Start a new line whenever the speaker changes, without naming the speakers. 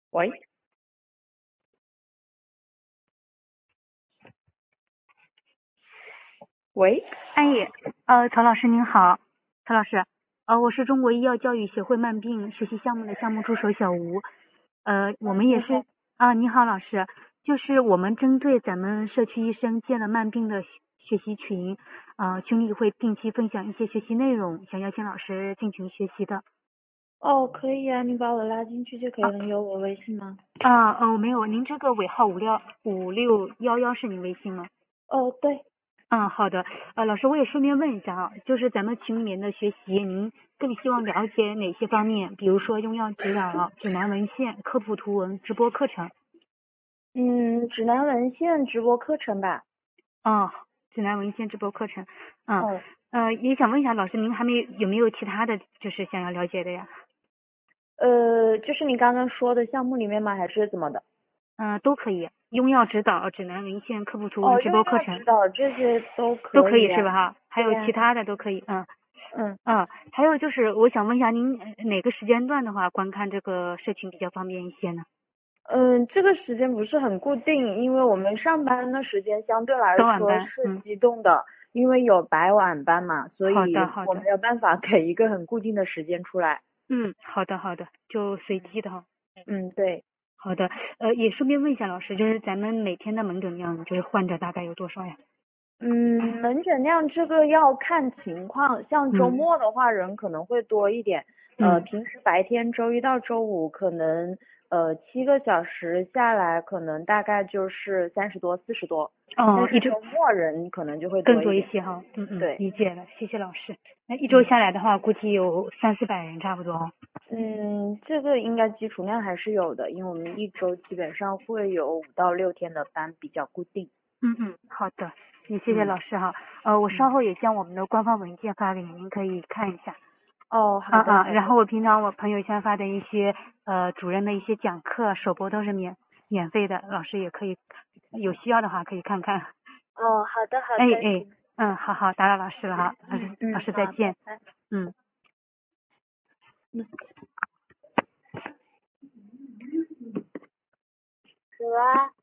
喂喂，
哎，曹老师您好，曹老师，我是中国医药教育协会慢病学习项目的项目助手小吴，我们也是你好老师，就是我们针对咱们社区医生建了慢病的学习群，群里会定期分享一些学习内容，想邀请老师进群学习的。
哦，可以啊，你把我拉进去就可以了。你有我微信吗？
我没有，您这个尾号5611是您微信吗？
哦，对。
好的，老师，我也顺便问一下啊，就是咱们群里面的学习，您更希望了解哪些方面？比如说用药指导、指南文献、科普图文、直播课程。
指南文献直播课程吧。
指南文献直播课程。
哦，
也想问一下老师，您有没有其他的就是想要了解的呀？
就是你刚刚说的项目里面吗？还是怎么的？
都可以，用药指导、指南文献、科普图文、
哦，
直
用
播课程
药指导这些都
都可
可以啊。
以是吧？哈，还有
对呀。
其他的都可以。
嗯
还有就是我想问一下您哪个时间段的话观看这个社群比较方便一些呢？
这个时间不是很固定，因为我们上班的时间相对来
早晚班。
说是机动的，因为有白晚班嘛，所
好
以
的好的。
我没有办法给一个很固定的时间出来。
好的好的，就随机的哈。
对。
好的，也顺便问一下老师，就是咱们每天的门诊量，就是患者大概有多少呀？
门诊量这个要看情况，像周末的话人可能会多一点，平时白天周一到周五可能7个小时下来，可能大概就是30多40多，但是
一周
周末人可能就会
更多一
多一点。
些哈。
对。
理解了，谢谢老师。那一周下来的话，估计有300-400人差不多哦。
这个应该基础量还是有的，因为我们一周基本上会有5到6天的班比较固定。
好的，也谢谢老师哈。我稍后也将我们的官方文件发给您，您可以看一下。
哦，好的。
然后我平常我朋友圈发的一些主任的一些讲课首播都是免费的，老师也可以有需要的话可以看看。
哦，好的好的。
好，打扰老师了哈，老师再
好，
见。
拜拜。什么？